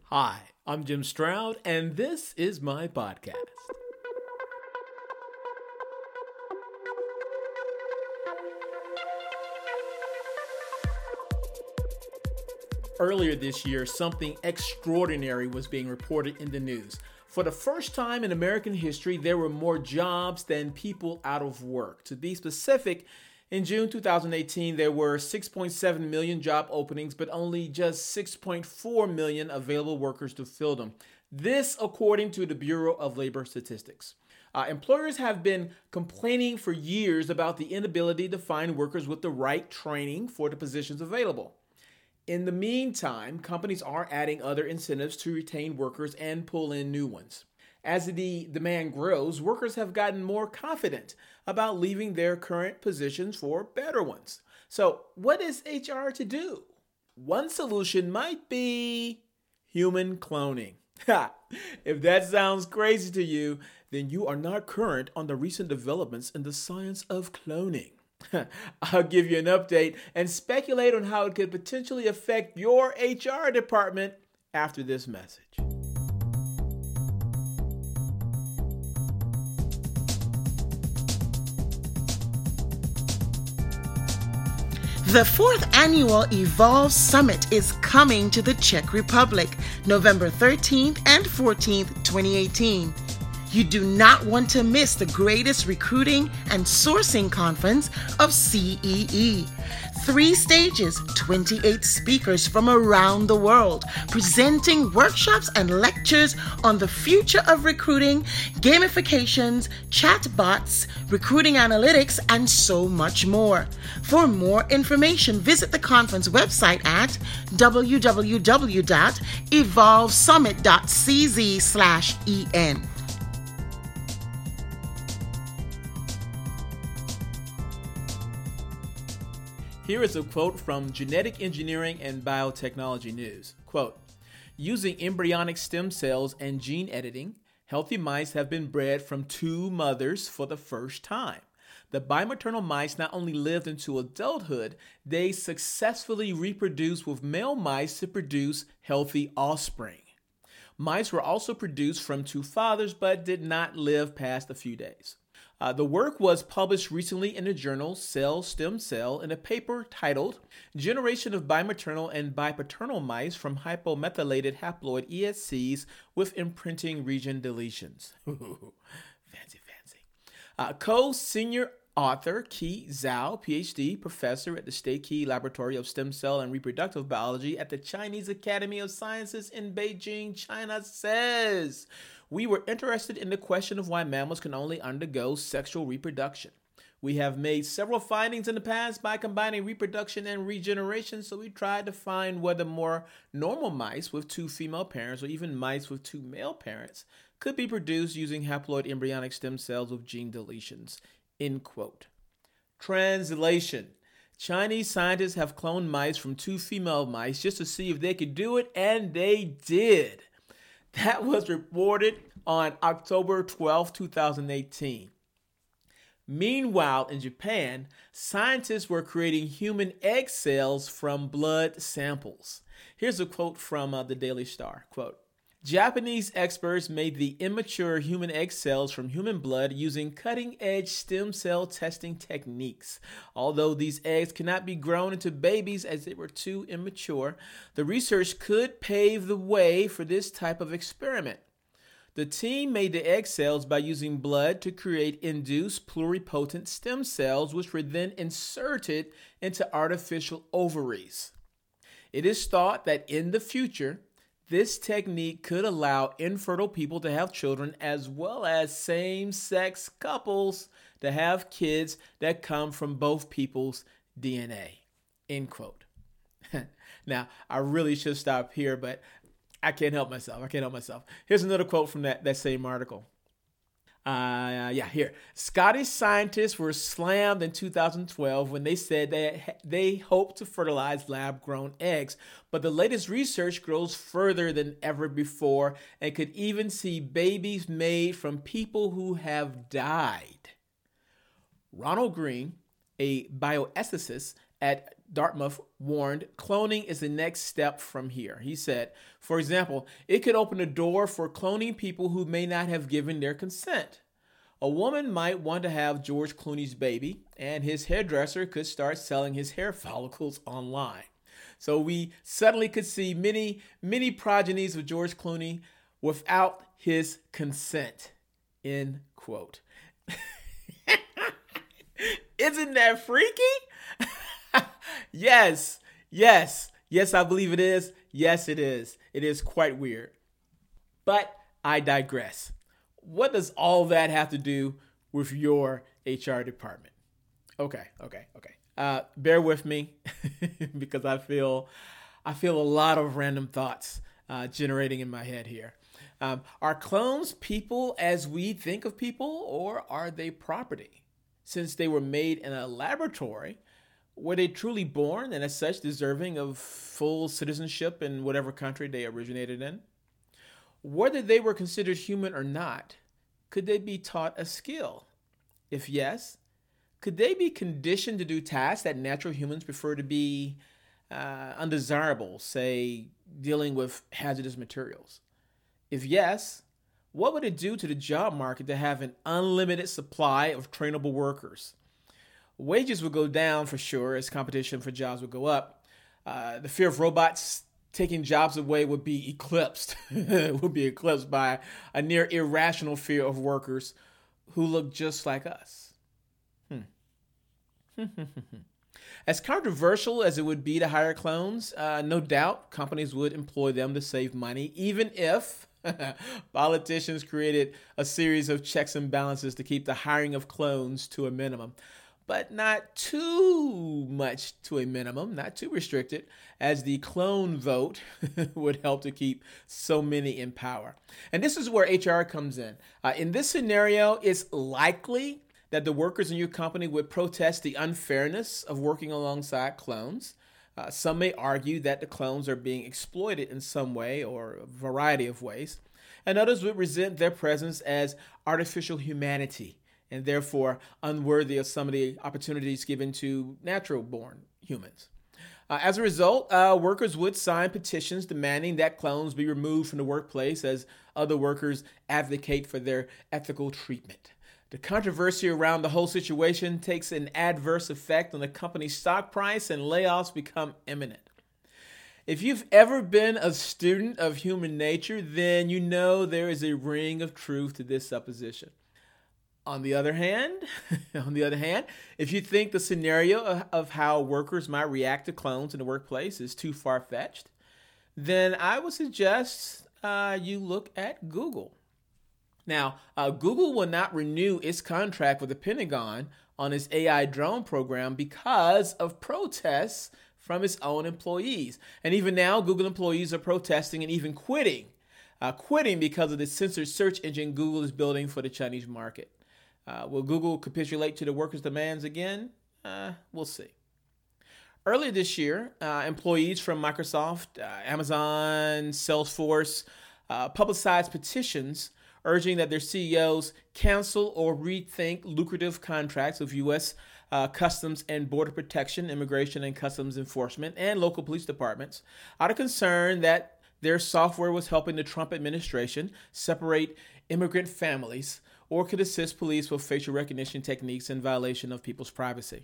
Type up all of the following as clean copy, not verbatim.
Hi, I'm Jim Stroud, and this is my podcast. Earlier this year, something extraordinary was being reported in the news. For the first time in American history, there were more jobs than people out of work. To be specific, in June 2018, there were 6.7 million job openings, but only just 6.4 million available workers to fill them. This, according to the Bureau of Labor Statistics. Employers have been complaining for years about the inability to find workers with the right training for the positions available. In the meantime, companies are adding other incentives to retain workers and pull in new ones. As the demand grows, workers have gotten more confident about leaving their current positions for better ones. So, what is HR to do? One solution might be human cloning. If that sounds crazy to you, then you are not current on the recent developments in the science of cloning. I'll give you an update and speculate on how it could potentially affect your HR department after this message. The 4th annual Evolve Summit is coming to the Czech Republic, November 13th and 14th, 2018. You do not want to miss the greatest recruiting and sourcing conference of CEE. 3 stages, 28 speakers from around the world, presenting workshops and lectures on the future of recruiting, gamifications, chatbots, recruiting analytics, and so much more. For more information, visit the conference website at www.evolvesummit.cz/en. Here is a quote from Genetic Engineering and Biotechnology News. Quote, using embryonic stem cells and gene editing, healthy mice have been bred from 2 mothers for the first time. The bimaternal mice not only lived into adulthood, they successfully reproduced with male mice to produce healthy offspring. Mice were also produced from 2 fathers but did not live past a few days. The work was published recently in the journal Cell Stem Cell in a paper titled Generation of Bimaternal and Bipaternal Mice from Hypomethylated Haploid ESCs with Imprinting Region Deletions. Fancy. Co-senior author Qi Zhao, PhD, professor at the State Key Laboratory of Stem Cell and Reproductive Biology at the Chinese Academy of Sciences in Beijing, China, says, we were interested in the question of why mammals can only undergo sexual reproduction. We have made several findings in the past by combining reproduction and regeneration, so we tried to find whether more normal mice with 2 female parents or even mice with 2 male parents could be produced using haploid embryonic stem cells with gene deletions. End quote. Translation. Chinese scientists have cloned mice from 2 female mice just to see if they could do it, and they did. That was reported on October 12, 2018. Meanwhile, in Japan, scientists were creating human egg cells from blood samples. Here's a quote from the Daily Star. Quote, Japanese experts made the immature human egg cells from human blood using cutting-edge stem cell testing techniques. Although these eggs cannot be grown into babies as they were too immature, the research could pave the way for this type of experiment. The team made the egg cells by using blood to create induced pluripotent stem cells, which were then inserted into artificial ovaries. It is thought that in the future, this technique could allow infertile people to have children as well as same-sex couples to have kids that come from both people's DNA. End quote. Now, I really should stop here, but I can't help myself. Here's another quote from that same article. Here. Scottish scientists were slammed in 2012 when they said they hoped to fertilize lab-grown eggs, but the latest research goes further than ever before and could even see babies made from people who have died. Ronald Green, a bioethicist at Dartmouth warned, cloning is the next step from here. He said, for example, it could open a door for cloning people who may not have given their consent. A woman might want to have George Clooney's baby, and his hairdresser could start selling his hair follicles online. So we suddenly could see many progenies of George Clooney without his consent. End quote. Isn't that freaky? Yes, I believe it is. Yes, it is. It is quite weird. But I digress. What does all that have to do with your HR department? Okay. Bear with me because I feel a lot of random thoughts generating in my head here. Are clones people as we think of people, or are they property? Since they were made in a laboratory, were they truly born and as such deserving of full citizenship in whatever country they originated in? Whether they were considered human or not, could they be taught a skill? If yes, could they be conditioned to do tasks that natural humans prefer to be undesirable, say dealing with hazardous materials? If yes, what would it do to the job market to have an unlimited supply of trainable workers? Wages would go down for sure as competition for jobs would go up. The fear of robots taking jobs away would be eclipsed. Would be eclipsed by a near irrational fear of workers who look just like us. As controversial as it would be to hire clones, no doubt companies would employ them to save money, even if politicians created a series of checks and balances to keep the hiring of clones to a minimum. But not too much to a minimum, not too restricted, as the clone vote would help to keep so many in power. And this is where HR comes in. In this scenario, it's likely that the workers in your company would protest the unfairness of working alongside clones. Some may argue that the clones are being exploited in some way or a variety of ways, and others would resent their presence as artificial humanity and therefore unworthy of some of the opportunities given to natural-born humans. As a result, workers would sign petitions demanding that clones be removed from the workplace as other workers advocate for their ethical treatment. The controversy around the whole situation takes an adverse effect on the company's stock price, and layoffs become imminent. If you've ever been a student of human nature, then you know there is a ring of truth to this supposition. On the other hand, if you think the scenario of how workers might react to clones in the workplace is too far-fetched, then I would suggest you look at Google. Now, Google will not renew its contract with the Pentagon on its AI drone program because of protests from its own employees. And even now, Google employees are protesting and even quitting because of the censored search engine Google is building for the Chinese market. Will Google capitulate to the workers' demands again? We'll see. Earlier this year, employees from Microsoft, Amazon, Salesforce publicized petitions urging that their CEOs cancel or rethink lucrative contracts with U.S. Customs and Border Protection, Immigration and Customs Enforcement, and local police departments out of concern that their software was helping the Trump administration separate immigrant families or could assist police with facial recognition techniques in violation of people's privacy.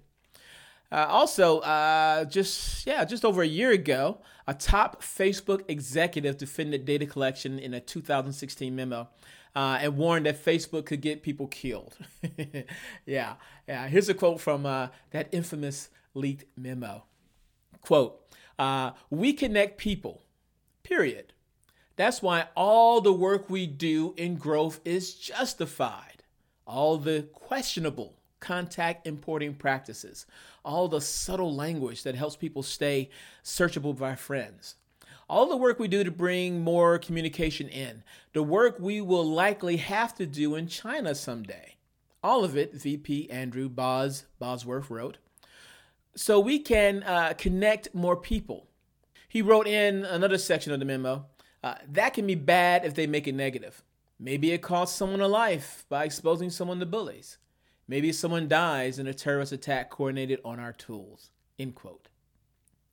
Just over a year ago, a top Facebook executive defended data collection in a 2016 memo and warned that Facebook could get people killed. Yeah. Here's a quote from that infamous leaked memo. Quote, "We connect people, period. That's why all the work we do in growth is justified. All the questionable contact importing practices, all the subtle language that helps people stay searchable by friends, all the work we do to bring more communication in, the work we will likely have to do in China someday. All of it," VP Andrew Bosworth wrote, "so we can connect more people." He wrote in another section of the memo, "that can be bad if they make it negative. Maybe it costs someone a life by exposing someone to bullies. Maybe someone dies in a terrorist attack coordinated on our tools." End quote.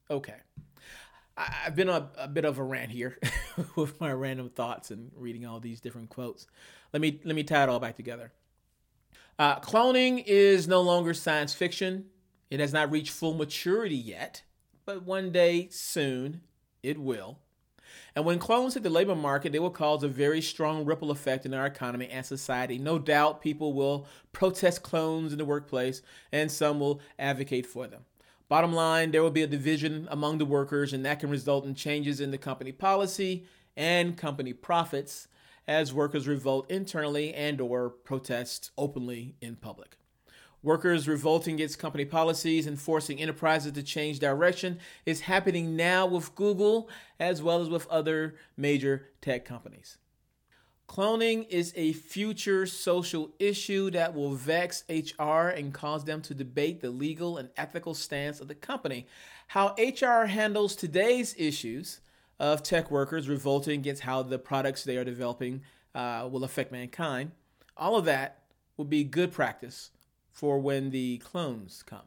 Okay. I've been on a bit of a rant here with my random thoughts and reading all these different quotes. Let me tie it all back together. Cloning is no longer science fiction. It has not reached full maturity yet, but one day soon it will. And when clones hit the labor market, they will cause a very strong ripple effect in our economy and society. No doubt people will protest clones in the workplace, and some will advocate for them. Bottom line, there will be a division among the workers, and that can result in changes in the company policy and company profits as workers revolt internally and or protest openly in public. Workers revolting against company policies and forcing enterprises to change direction is happening now with Google as well as with other major tech companies. Cloning is a future social issue that will vex HR and cause them to debate the legal and ethical stance of the company. How HR handles today's issues of tech workers revolting against how the products they are developing will affect mankind, all of that will be good practice for when the clones come.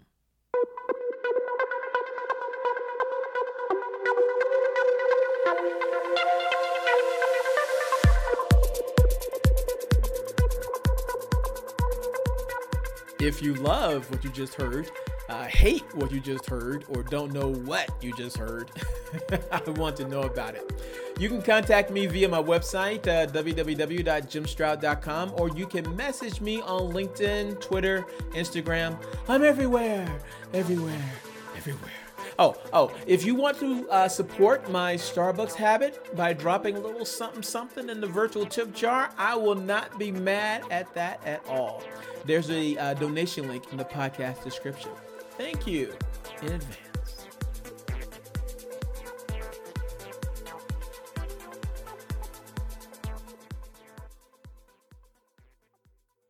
If you love what you just heard, hate what you just heard, or don't know what you just heard, I want to know about it. You can contact me via my website, www.jimstroud.com, or you can message me on LinkedIn, Twitter, Instagram. I'm everywhere. Oh, if you want to support my Starbucks habit by dropping a little something in the virtual tip jar, I will not be mad at that at all. There's a donation link in the podcast description. Thank you in advance.